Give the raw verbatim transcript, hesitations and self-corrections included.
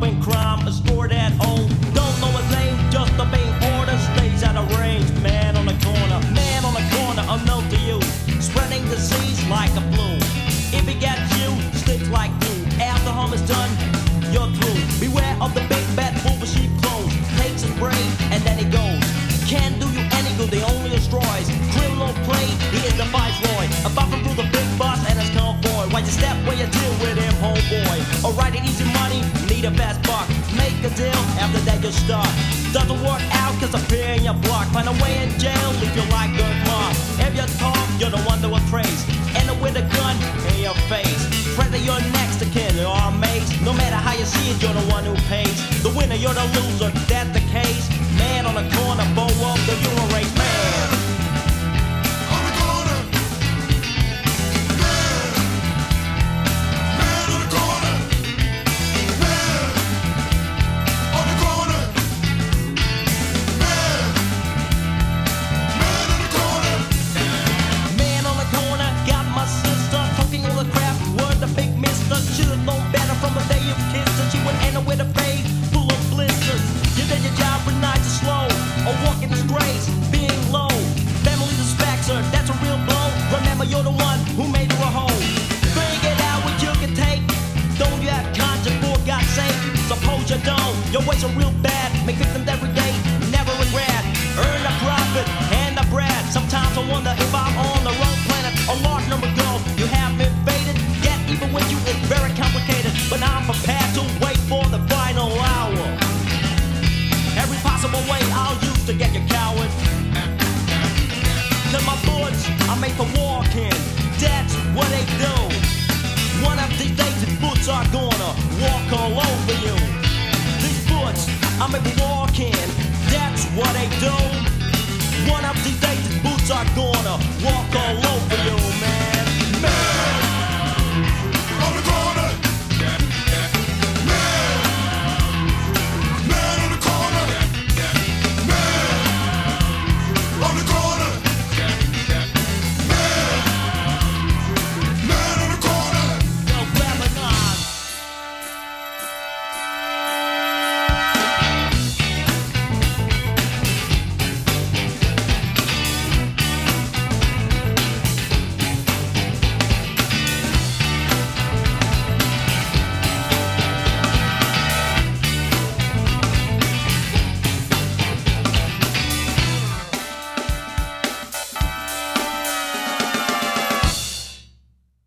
stopping crime, a store that old. Don't know his name, just obeying orders, stays out of range. Man on the corner, man on the corner, unknown to you, spreading disease like a flu. If he gets you, sticks like glue. After harm is done, you're through. Beware of the big bad bull with sheep clothes. Takes his brain and then he goes. Can't do you any good, they only destroys. Criminal play, he is the viceroy. About to rule the big boss and his convoy. Why you step where you deal with him, homeboy? Alright, easy money, need a fast buck. Make a deal, after that you're stuck. Doesn't work out cause I'm in your block. Find a way in jail, leave you like good mark. If you talk, you're the one that will trace. End up with a gun in your face. Friend you're next to kin or mates. No matter how you see it, you're the one who pays. The winner, you're the loser, that's the case. Man on the corner, bow up the human race, man. Should've known better from the day you kissed her. She would end up with a face full of blisters. You did your job when nights are slow, or walking disgrace, being low. Family respects her, that's a real blow. Remember, you're the one who made her a hoe. Figure out what you can take. Don't you have conscience, for God's sake? Suppose you don't. Your ways are real bad. Make victims every day, never regret. Earn a profit and a bread. Sometimes I wonder if I'm on the wrong planet. A large number of girls you have invaded. Yet even with you it's very complicated. But I'm prepared to wait for the final hour. Every possible way I'll use to get you coward. Cause my boots are made for walking. That's what they do. One of these days these boots are gonna walk all over you. These boots are made for walking. That's what they do. One of these days these boots are gonna walk all over you.